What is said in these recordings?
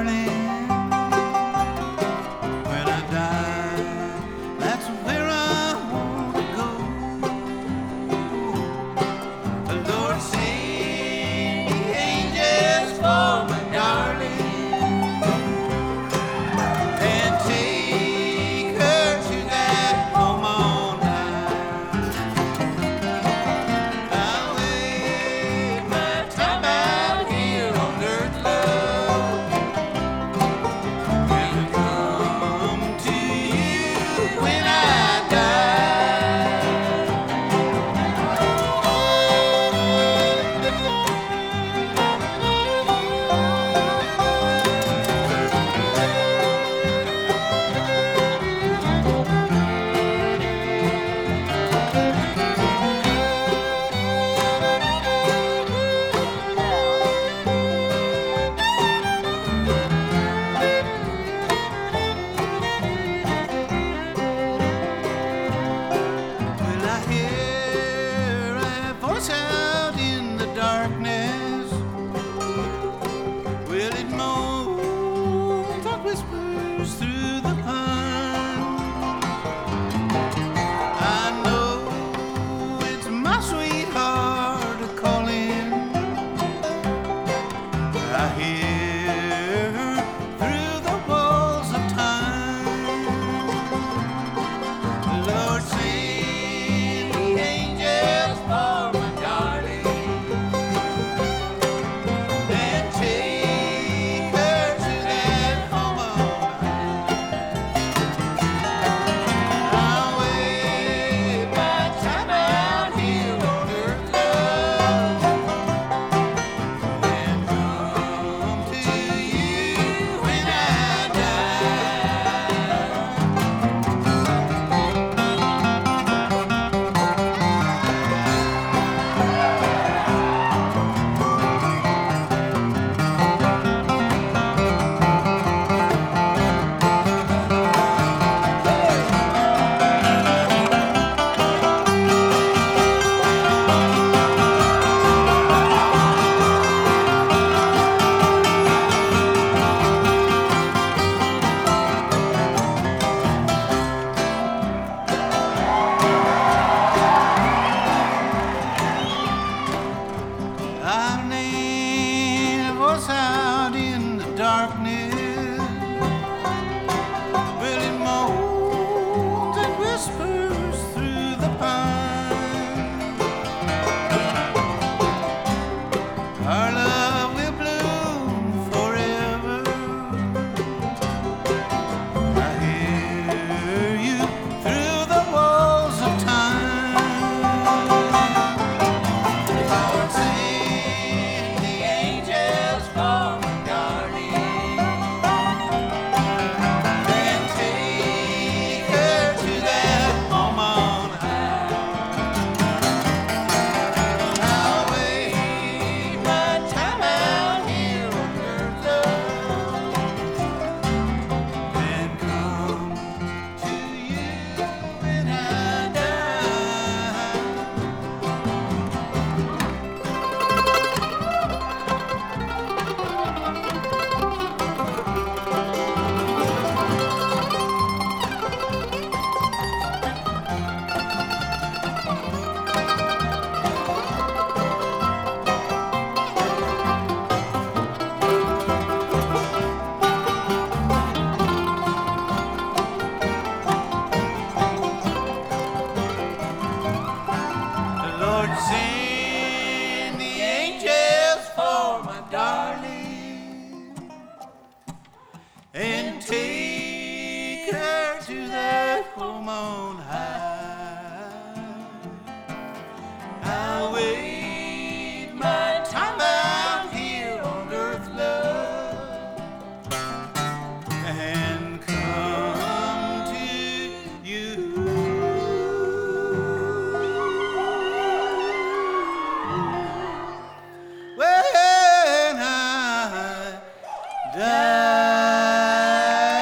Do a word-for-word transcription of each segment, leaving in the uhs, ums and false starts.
darling. When I die, that's where I want to go. The Lord send the angels for my darling and take her to that home on high. I'll wait my time out here on earth, love, and come to you when I Will I hear a voice out in the darkness? Will it moan that whispers through the pine? I know it's my sweetheart calling. I hear her through the walls of time. Lord, send the angels for my darling and take her to that home on high. I'll wait my time out here on earth, love, and come to you when I die. I'll name a voice out in the darkness. Will it moans and whispers through the pine? Our love will bloom forever. I hear you through the walls of time. Lord, send the angels for my darling and take her to that home on high. I'll wait my time out here on earth, love, and come to you when I die. Lord, send the angels for my darling and take her to that home on high. I'll wait my time out here on earth, love, and come to you when I die.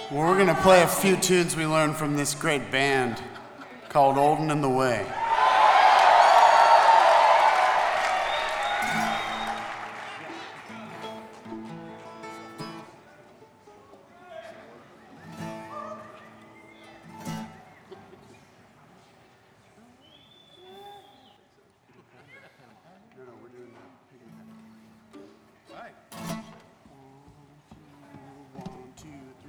Well, we're gonna play a few tunes we learned from this great band called Olden in the Way.